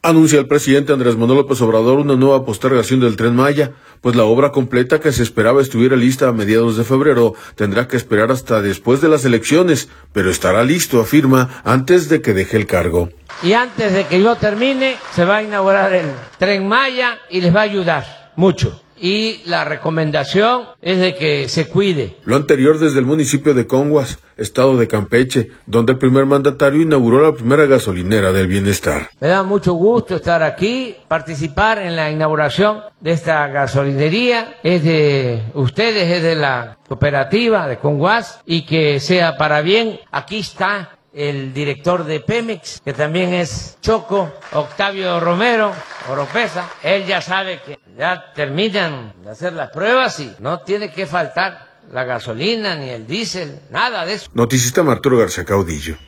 Anuncia el presidente Andrés Manuel López Obrador una nueva postergación del Tren Maya, pues la obra completa que se esperaba estuviera lista a mediados de febrero tendrá que esperar hasta después de las elecciones, pero estará listo, afirma, antes de que deje el cargo. Y antes de que yo termine, se va a inaugurar el Tren Maya y les va a ayudar mucho. Y la recomendación es de que se cuide. Lo anterior desde el municipio de Conguas, estado de Campeche, donde el primer mandatario inauguró la primera gasolinera del bienestar. Me da mucho gusto estar aquí, participar en la inauguración de esta gasolinería. Es de ustedes, es de la cooperativa de Conguas, y que sea para bien. Aquí está el director de Pemex, que también es Choco, Octavio Romero Oropesa. Él ya sabe que ya terminan de hacer las pruebas y no tiene que faltar la gasolina ni el diésel, nada de eso. Noticista Arturo García Caudillo.